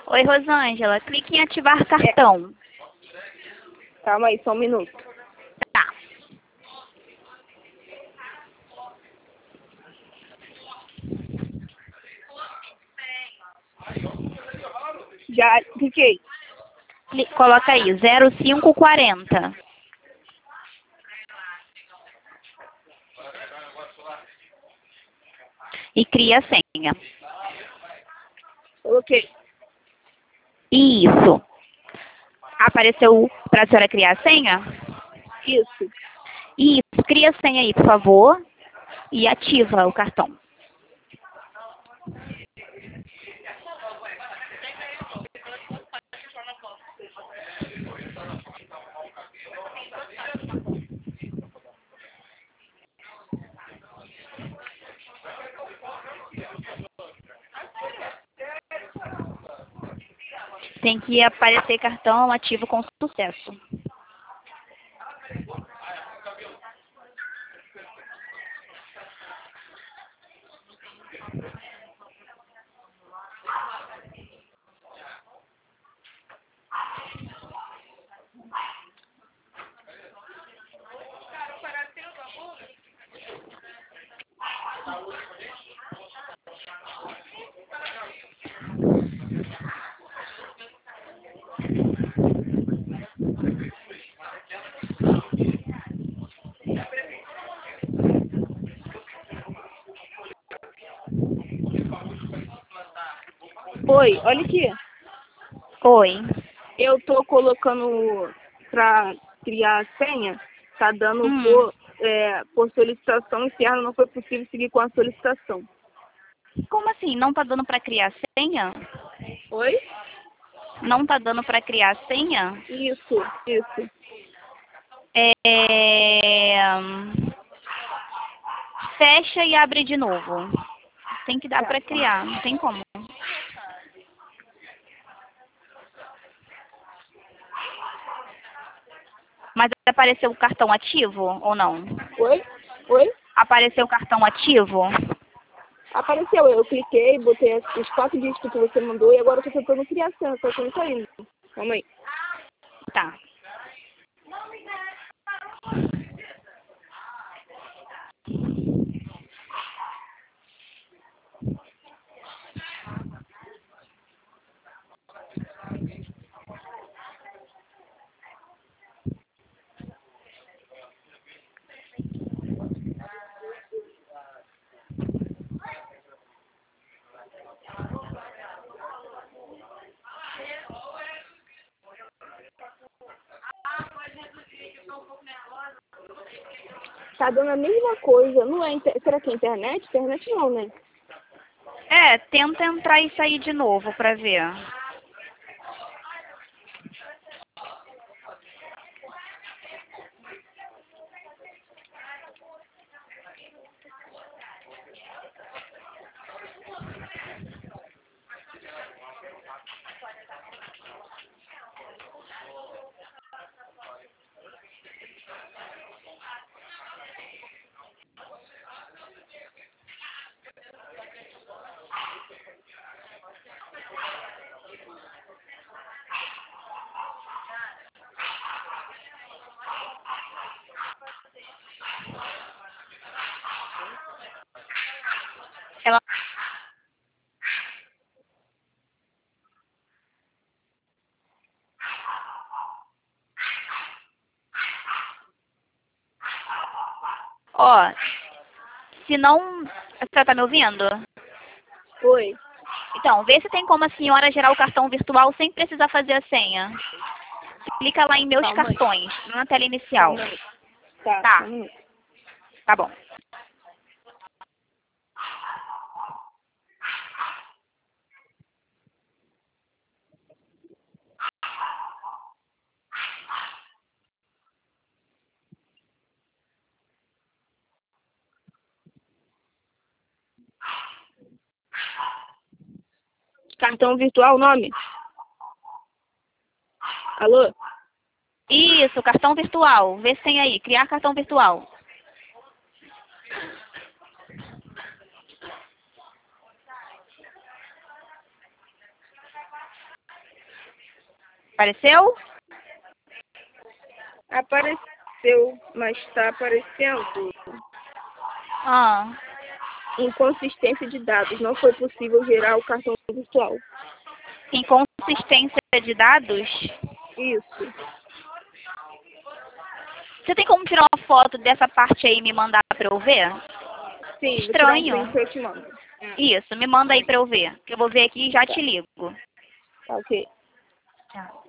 Oi, Rosângela. Clique em ativar cartão. Calma aí, só um minuto. Tá. Já cliquei. Coloca aí, 0540. E cria a senha. Coloquei. Isso. Apareceu para a senhora criar a senha? Isso. Isso. Cria a senha aí, por favor. E ativa o cartão. Tem que aparecer cartão ativo com sucesso. Oi, olha aqui. Oi. Eu tô colocando pra criar a senha. Tá dando por solicitação externa, não foi possível seguir com a solicitação. Como assim? Não tá dando para criar senha? Oi? Não tá dando para criar senha? Isso. Fecha e abre de novo. Tem que dar Tá. para criar, não tem como. Mas apareceu o cartão ativo ou não? Oi? Apareceu o cartão ativo? Apareceu, eu cliquei, botei os 4 dígitos que você mandou e agora eu tô tentando criar a senha, só que não tá indo. Calma aí. Tá. Tá dando a mesma coisa, não é? Será que é internet? Internet não, né? Tenta entrar e sair de novo para ver. Ela Ó, se não... A senhora tá me ouvindo? Oi. Então, vê se tem como a senhora gerar o cartão virtual sem precisar fazer a senha. Clica lá em meus Calma aí. cartões, na tela inicial. Calma aí. Tá. Tá. Só um minuto. Tá bom. Cartão virtual, nome? Alô? Isso, cartão virtual. Vê se tem aí. Criar cartão virtual. Apareceu? Apareceu, mas está aparecendo Ah. inconsistência de dados. Não foi possível gerar o cartão virtual. Inconsistência de dados? Isso. Você tem como tirar uma foto dessa parte aí e me mandar pra eu ver? Sim, Estranho. vou tirar um print e eu te mando. Isso, me manda aí pra eu ver. Que eu vou ver aqui e já te ligo. Tá, ok. Tchau.